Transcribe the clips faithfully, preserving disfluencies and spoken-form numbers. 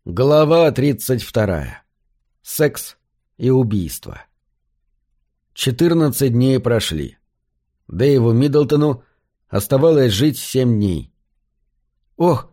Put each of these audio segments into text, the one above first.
Глава тридцать вторая. Секс и убийство. Четырнадцать дней прошли. Дэйву Миддлтону оставалось жить семь дней. «Ох,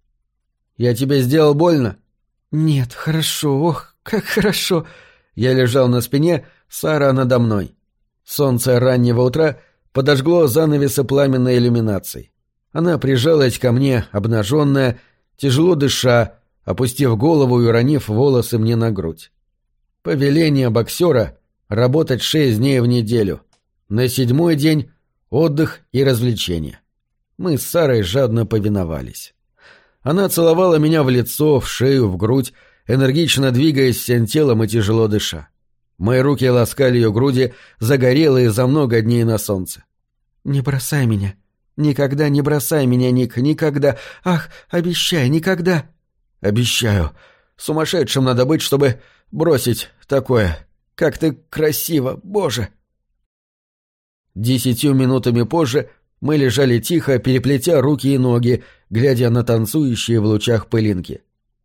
я тебе сделал больно?» «Нет, хорошо, ох, как хорошо!» Я лежал на спине, Сара надо мной. Солнце раннего утра подожгло занавесы пламенной иллюминации. Она прижалась ко мне, обнаженная, тяжело дыша, опустив голову и уронив волосы мне на грудь. Повеление боксера — работать шесть дней в неделю. На седьмой день — отдых и развлечения. Мы с Сарой жадно повиновались. Она целовала меня в лицо, в шею, в грудь, энергично двигаясь всем телом и тяжело дыша. Мои руки ласкали ее груди, загорелые за много дней на солнце. «Не бросай меня. Никогда не бросай меня, Ник, никогда. Ах, обещай, никогда!» «Обещаю. Сумасшедшим надо быть, чтобы бросить такое. Как ты красиво, Боже!» Десятью минутами позже мы лежали тихо, переплетя руки и ноги, глядя на танцующие в лучах пылинки.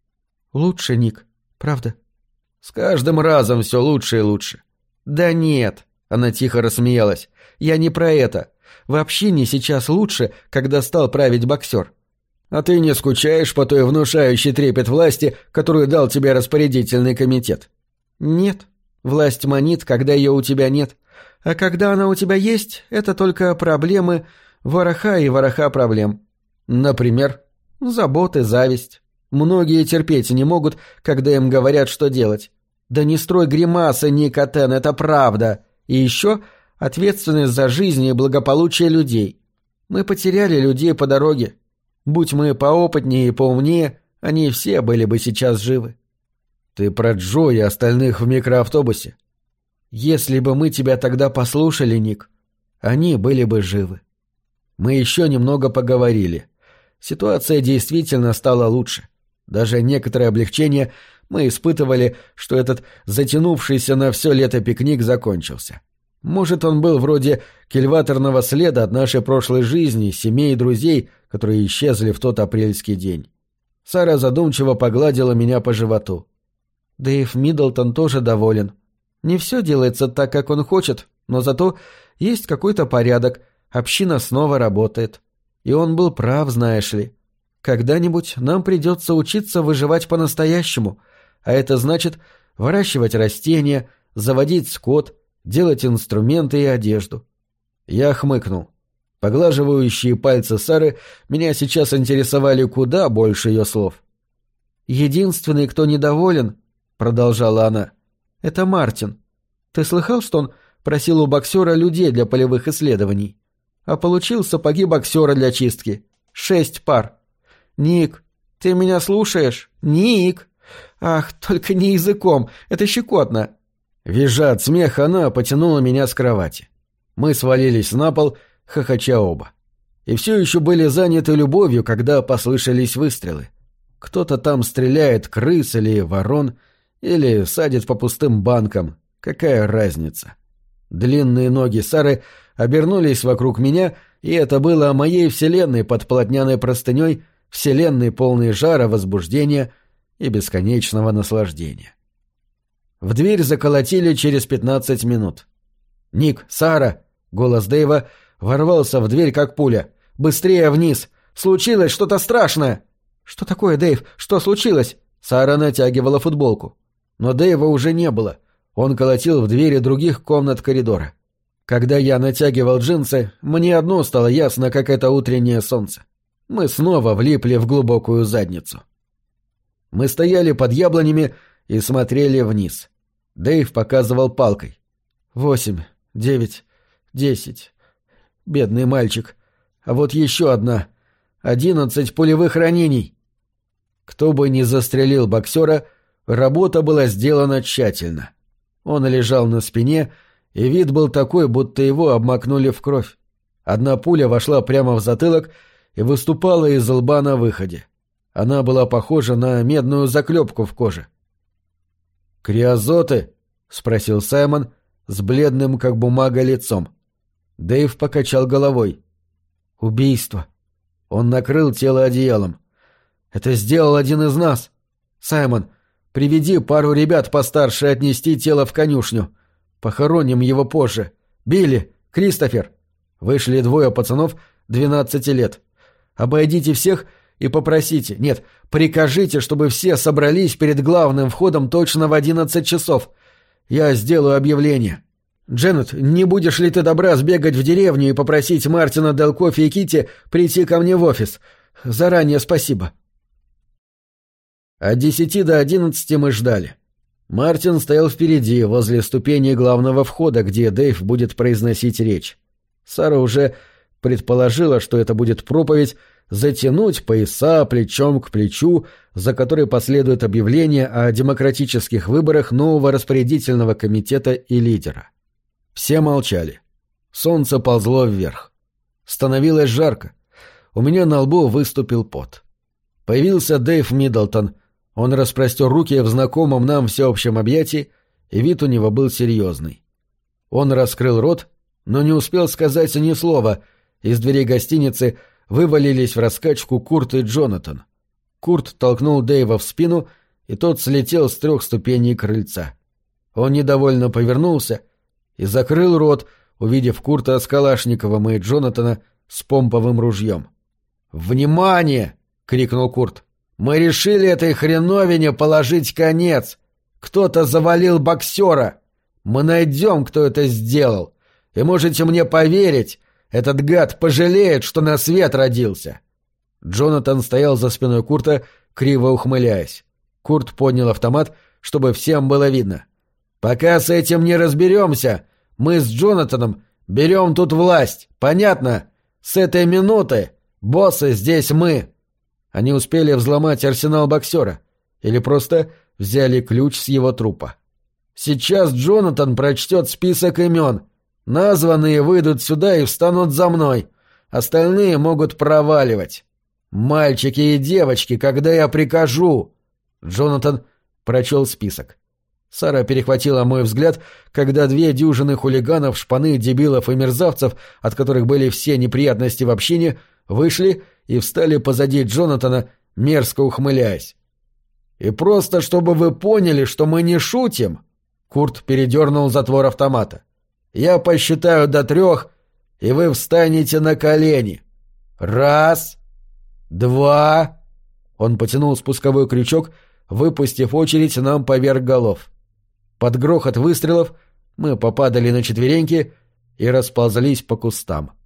«Лучше, Ник, правда?» «С каждым разом все лучше и лучше». «Да нет», — она тихо рассмеялась, — «я не про это. Вообще не сейчас лучше, когда стал править боксер». «А ты не скучаешь по той внушающей трепет власти, которую дал тебе распорядительный комитет?» «Нет. Власть манит, когда ее у тебя нет. А когда она у тебя есть, это только проблемы, вороха и вороха проблем. Например, заботы, зависть. Многие терпеть не могут, когда им говорят, что делать. Да не строй гримасы, Никотен, это правда. И еще ответственность за жизнь и благополучие людей. Мы потеряли людей по дороге. Будь мы поопытнее и поумнее, они все были бы сейчас живы». «Ты про Джо и остальных в микроавтобусе?» «Если бы мы тебя тогда послушали, Ник, они были бы живы». Мы еще немного поговорили. Ситуация действительно стала лучше. Даже некоторое облегчение мы испытывали, что этот затянувшийся на все лето пикник закончился. Может, он был вроде кильваторного следа от нашей прошлой жизни, семей и друзей, которые исчезли в тот апрельский день. Сара задумчиво погладила меня по животу. «Дэйв Миддлтон тоже доволен. Не все делается так, как он хочет, но зато есть какой-то порядок, община снова работает. И он был прав, знаешь ли. Когда-нибудь нам придется учиться выживать по-настоящему, а это значит выращивать растения, заводить скот, делать инструменты и одежду». Я хмыкнул. Поглаживающие пальцы Сары меня сейчас интересовали куда больше ее слов. «Единственный, кто недоволен, — продолжала она, — это Мартин. Ты слыхал, что он просил у боксера людей для полевых исследований? А получил сапоги боксера для чистки. Шесть пар. Ник, ты меня слушаешь? Ник! Ах, только не языком, это щекотно!» Визжа от смеха, она потянула меня с кровати. Мы свалились на пол, хохоча оба. И все еще были заняты любовью, когда послышались выстрелы. Кто-то там стреляет крыс или ворон, или садит по пустым банкам. Какая разница? Длинные ноги Сары обернулись вокруг меня, и это было моей вселенной под полотняной простыней, вселенной полной жара, возбуждения и бесконечного наслаждения. В дверь заколотили через пятнадцать минут. «Ник, Сара!» — голос Дэйва ворвался в дверь, как пуля. «Быстрее вниз! Случилось что-то страшное!» «Что такое, Дэйв? Что случилось?» Сара натягивала футболку. Но Дэйва уже не было. Он колотил в двери других комнат коридора. Когда я натягивал джинсы, мне одно стало ясно, как это утреннее солнце. Мы снова влипли в глубокую задницу. Мы стояли под яблонями и смотрели вниз. Дэйв показывал палкой. «Восемь, девять, десять. Бедный мальчик. А вот еще одна. Одиннадцать пулевых ранений». Кто бы ни застрелил боксера, работа была сделана тщательно. Он лежал на спине, и вид был такой, будто его обмакнули в кровь. Одна пуля вошла прямо в затылок и выступала из лба на выходе. Она была похожа на медную заклепку в коже. «Криозоты?» — спросил Саймон с бледным, как бумага, лицом. Дэйв покачал головой. «Убийство». Он накрыл тело одеялом. «Это сделал один из нас». Саймон, приведи пару ребят постарше отнести тело в конюшню. Похороним его позже. Билли, Кристофер». Вышли двое пацанов двенадцати лет. «Обойдите всех и попросите, нет, прикажите, чтобы все собрались перед главным входом точно в одиннадцать часов. Я сделаю объявление. Дженнет, не будешь ли ты добра сбегать в деревню и попросить Мартина, Дел Кофи и Китти прийти ко мне в офис? Заранее спасибо». От десяти до одиннадцати мы ждали. Мартин стоял впереди, возле ступеней главного входа, где Дэйв будет произносить речь. Сара уже предположила, что это будет проповедь «Затянуть пояса плечом к плечу», за которой последует объявление о демократических выборах нового распорядительного комитета и лидера. Все молчали. Солнце ползло вверх. Становилось жарко. У меня на лбу выступил пот. Появился Дэйв Миддлтон. Он распростер руки в знакомом нам всеобщем объятии, и вид у него был серьезный. Он раскрыл рот, но не успел сказать ни слова. Из дверей гостиницы вывалились в раскачку Курт и Джонатан. Курт толкнул Дэйва в спину, и тот слетел с трех ступеней крыльца. Он недовольно повернулся и закрыл рот, увидев Курта с Калашниковым и Джонатана с помповым ружьем. «Внимание!» — крикнул Курт. «Мы решили этой хреновине положить конец. Кто-то завалил боксера. Мы найдем, кто это сделал. И можете мне поверить, этот гад пожалеет, что на свет родился». Джонатан стоял за спиной Курта, криво ухмыляясь. Курт поднял автомат, чтобы всем было видно. «Пока с этим не разберемся, мы с Джонатаном берем тут власть, понятно? С этой минуты боссы здесь мы». Они успели взломать арсенал боксера или просто взяли ключ с его трупа. «Сейчас Джонатан прочтет список имен. Названные выйдут сюда и встанут за мной. Остальные могут проваливать. Мальчики и девочки, когда я прикажу». Джонатан прочел список. Сара перехватила мой взгляд, когда две дюжины хулиганов, шпаны, дебилов и мерзавцев, от которых были все неприятности в общине, вышли и встали позади Джонатана, мерзко ухмыляясь. «И просто, чтобы вы поняли, что мы не шутим», — Курт передернул затвор автомата, — «я посчитаю до трех, и вы встанете на колени. Раз, два...» Он потянул спусковой крючок, выпустив очередь нам поверх голов. Под грохот выстрелов мы попадали на четвереньки и расползлись по кустам.